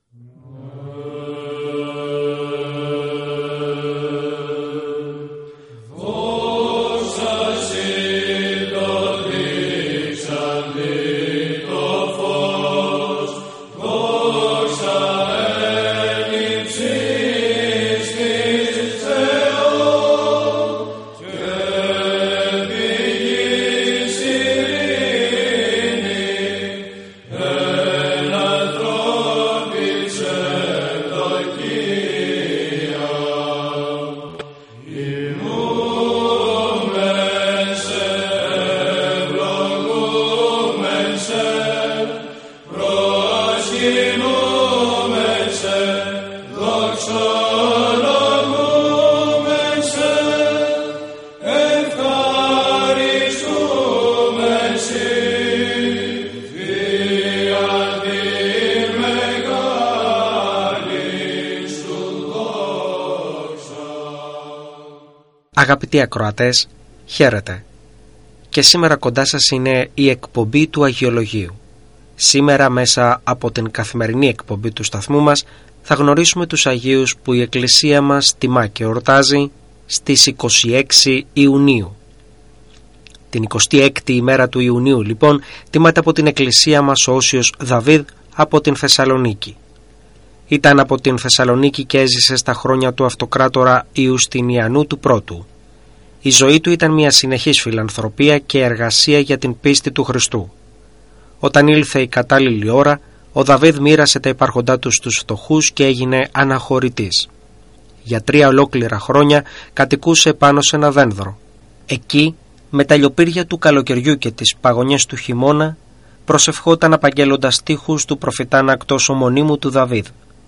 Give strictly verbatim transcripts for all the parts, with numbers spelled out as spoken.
Αγαπητοί ακροατές, χαίρετε. Και σήμερα κοντά σας είναι η εκπομπή του Αγιολογίου. Σήμερα μέσα από την καθημερινή εκπομπή του σταθμού μας θα γνωρίσουμε τους Αγίους που η Εκκλησία μας τιμά και εορτάζει στις είκοσι έξι Ιουνίου. Την εικοστή έκτη ημέρα του Ιουνίου λοιπόν τιμάται από την Εκκλησία μας ο Όσιος Δαβίδ από την Θεσσαλονίκη. Ήταν από την Θεσσαλονίκη και έζησε στα χρόνια του αυτοκράτορα Ιουστινιανού του Πρώτου. Η ζωή του ήταν μια συνεχής φιλανθρωπία και εργασία για την πίστη του Χριστού. Όταν ήλθε η κατάλληλη ώρα, ο Δαβίδ μοίρασε τα υπάρχοντά του στους φτωχούς και έγινε αναχωρητής. Για τρία ολόκληρα χρόνια κατοικούσε πάνω σε ένα δένδρο. Εκεί, με τα λιοπύρια του καλοκαιριού και τις παγωνιές του χειμώνα, προσευχόταν απαγγέλλοντας στίχους του προφητάνακτος ομονίμου του Δαβίδ.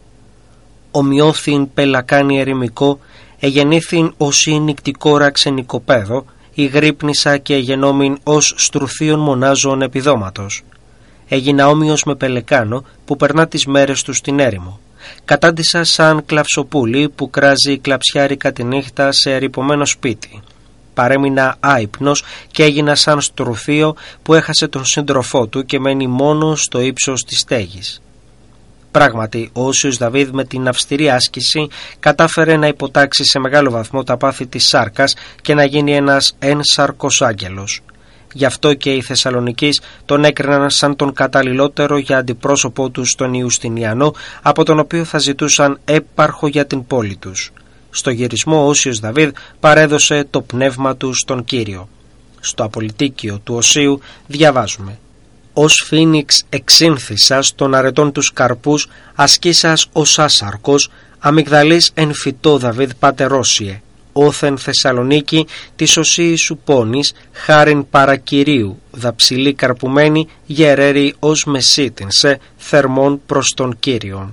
Ομοιώθην πελακάνη ερημικό, εγεννήθην ως η νυκτικόρα ξενικοπαίδο, η γρύπνησα και εγενόμην ως στρουθίων μονάζων επιδόματος. Έγινα όμοιος με πελεκάνο που περνά τις μέρες του στην έρημο. Κατάντησα σαν κλαυσοπούλη που κράζει κλαψιάρικα τη νύχτα σε ερειπωμένο σπίτι. Παρέμεινα άυπνος και έγινα σαν στρουθίο που έχασε τον σύντροφό του και μένει μόνο στο ύψος της στέγης. Πράγματι, ο Όσιος Δαβίδ με την αυστηρή άσκηση κατάφερε να υποτάξει σε μεγάλο βαθμό τα πάθη της σάρκας και να γίνει ένας ένσαρκος άγγελος. Γι' αυτό και οι Θεσσαλονικείς τον έκριναν σαν τον καταλληλότερο για αντιπρόσωπό τους στον Ιουστινιανό, από τον οποίο θα ζητούσαν έπαρχο για την πόλη τους. Στο γυρισμό ο Όσιος Δαβίδ παρέδωσε το πνεύμα του στον Κύριο. Στο απολυτίκιο του Οσίου διαβάζουμε: «Ως φοίνιξ εξήνθησας των αρετών τους καρπούς, ασκήσας ως άσαρκος, αμυγδαλής εν φυτό Δαβίδ πατερόσιε, όθεν Θεσσαλονίκη της οσίης σου πόνης, χάριν παρακυρίου, δαψιλή καρπουμένη, γερέρι ως μεσίτινσε, θερμών προς τον Κύριον».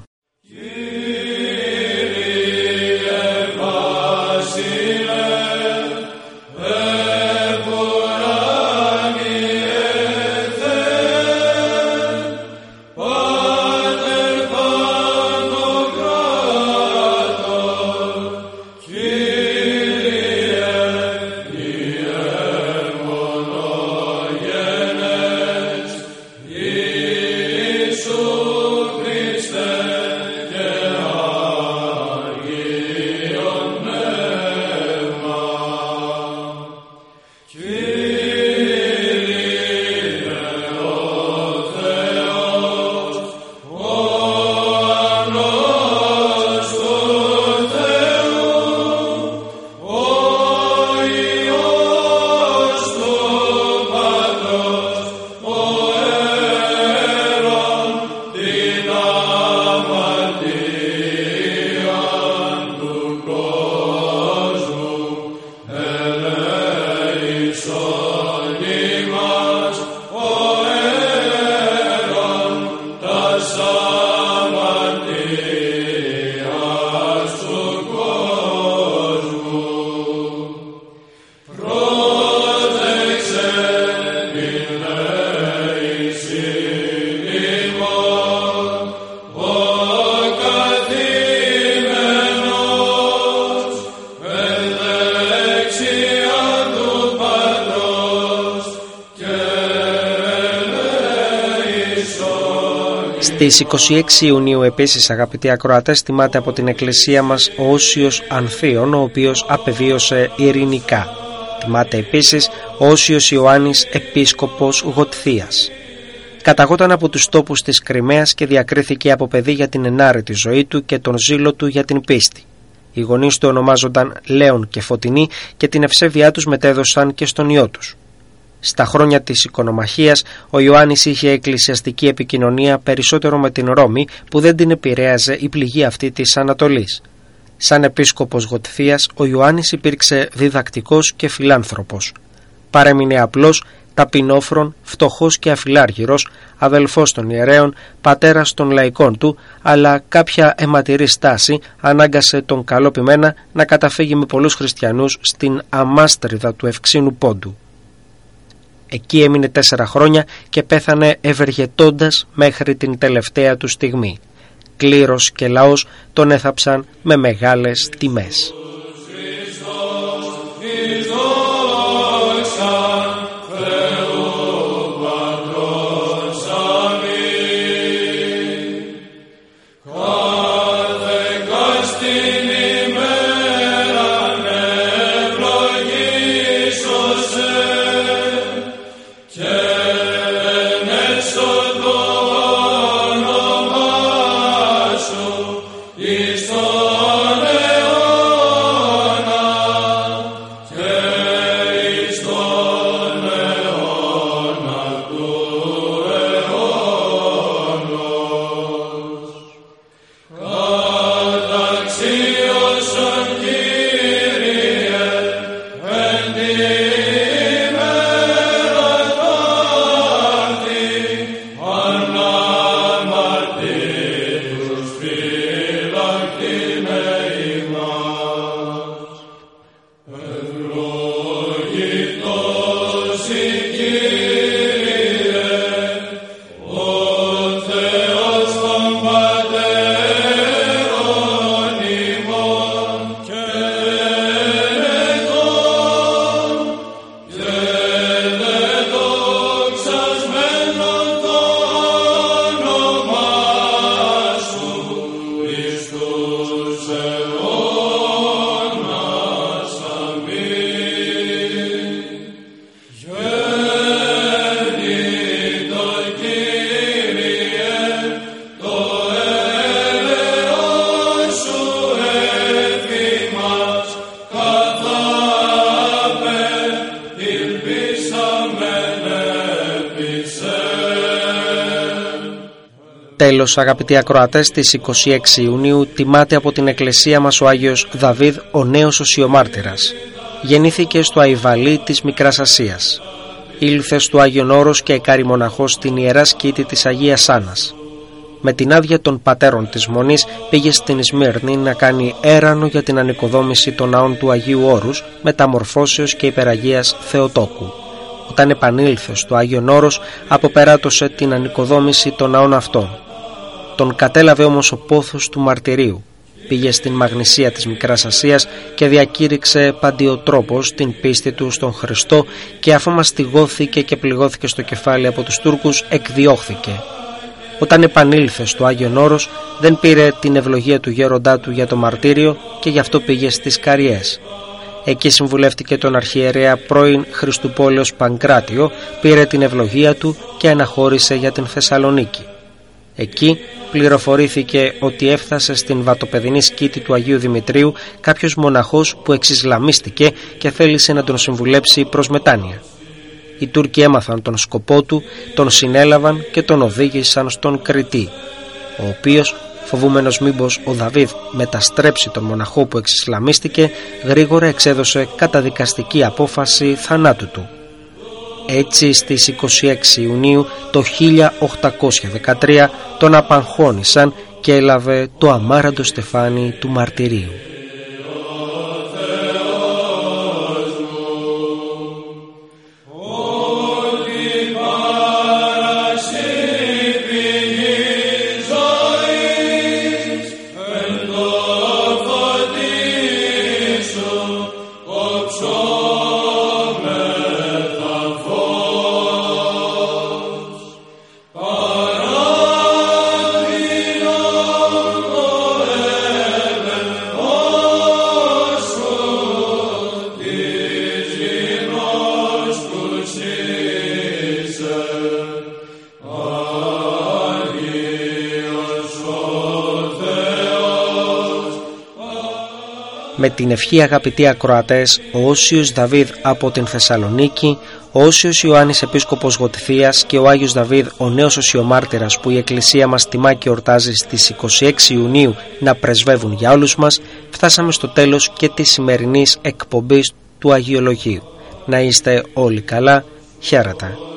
Στις είκοσι έξι Ιουνίου επίσης, αγαπητοί ακροατές, τιμάται από την εκκλησία μας ο Όσιος Ανθίων, ο οποίος απεβίωσε ειρηνικά. Τιμάται επίσης ο Όσιος Ιωάννης Επίσκοπος Γοτθίας. Καταγόταν από τους τόπους της Κριμαίας και διακρίθηκε από παιδί για την ενάρετη ζωή του και τον ζήλο του για την πίστη. Οι γονείς του ονομάζονταν Λέων και Φωτεινή και την ευσέβειά τους μετέδωσαν και στον ιό τους. Στα χρόνια της οικονομαχίας, ο Ιωάννης είχε εκκλησιαστική επικοινωνία περισσότερο με την Ρώμη, που δεν την επηρέαζε η πληγή αυτή της Ανατολής. Σαν επίσκοπος Γοτθίας, ο Ιωάννης υπήρξε διδακτικός και φιλάνθρωπος. Παρέμεινε απλός, ταπεινόφρον, φτωχός και αφιλάργυρος, αδελφός των ιερέων, πατέρας των λαϊκών του, αλλά κάποια αιματηρή στάση ανάγκασε τον καλό ποιμένα να καταφύγει με πολλούς χριστιανούς στην αμάστριδα του Ευξήνου Πόντου. Εκεί έμεινε τέσσερα χρόνια και πέθανε ευεργετώντας μέχρι την τελευταία του στιγμή. Κλήρος και λαός τον έθαψαν με μεγάλες τιμές. Τέλος, αγαπητοί ακροατές, στις είκοσι έξι Ιουνίου τιμάται από την εκκλησία μας ο Άγιος Δαβίδ, ο νέος οσιομάρτυρας. Γεννήθηκε στο Αϊβαλί της Μικράς Ασίας. Ήλθε στο Άγιον Όρος και εκάρη μοναχός στην Ιερά Σκήτη της Αγίας Άννας. Με την άδεια των πατέρων της Μονής πήγε στην Σμύρνη να κάνει έρανο για την ανοικοδόμηση των ναών του Αγίου Όρους, Μεταμορφώσεως και Υπεραγίας Θεοτόκου. Όταν επανήλθε στο Άγιον Όρος, αποπεράτωσε την ανοικοδόμηση των ναών αυτών. Τον κατέλαβε όμως ο πόθος του μαρτυρίου. Πήγε στην Μαγνησία της Μικράς Ασίας και διακήρυξε παντιοτρόπως την πίστη του στον Χριστό, και αφού μαστιγώθηκε και πληγώθηκε στο κεφάλι από τους Τούρκους, εκδιώχθηκε. Όταν επανήλθε στο Άγιον Όρος, δεν πήρε την ευλογία του γέροντά του για το μαρτύριο και γι' αυτό πήγε στις Καριές. Εκεί συμβουλεύτηκε τον αρχιερέα πρώην Χριστουπόλεως Παγκράτιο, πήρε την ευλογία του και αναχώρησε για την Θεσσαλονίκη. Εκεί πληροφορήθηκε ότι έφτασε στην βατοπεδινή σκήτη του Αγίου Δημητρίου κάποιος μοναχός που εξισλαμίστηκε και θέλησε να τον συμβουλέψει προς μετάνοια. Οι Τούρκοι έμαθαν τον σκοπό του, τον συνέλαβαν και τον οδήγησαν στον Κρητή, ο οποίος, φοβούμενος μήπως ο Δαβίδ μεταστρέψει τον μοναχό που εξισλαμίστηκε, γρήγορα εξέδωσε καταδικαστική απόφαση θανάτου του. Έτσι στις είκοσι έξι Ιουνίου το χίλια οκτακόσια δεκατρία τον απαγχώνησαν και έλαβε το αμάραντο στεφάνι του μαρτυρίου. Oh Με την ευχή, αγαπητοί ακροατές, ο Όσιος Δαβίδ από την Θεσσαλονίκη, ο Όσιος Ιωάννης Επίσκοπος Γοτιθίας και ο Άγιος Δαβίδ, ο νέος Οσιομάρτυρας που η Εκκλησία μας τιμά και εορτάζει στις είκοσι έξι Ιουνίου να πρεσβεύουν για όλους μας, φτάσαμε στο τέλος και της σημερινής εκπομπής του Αγιολογίου. Να είστε όλοι καλά. Χαίρετε.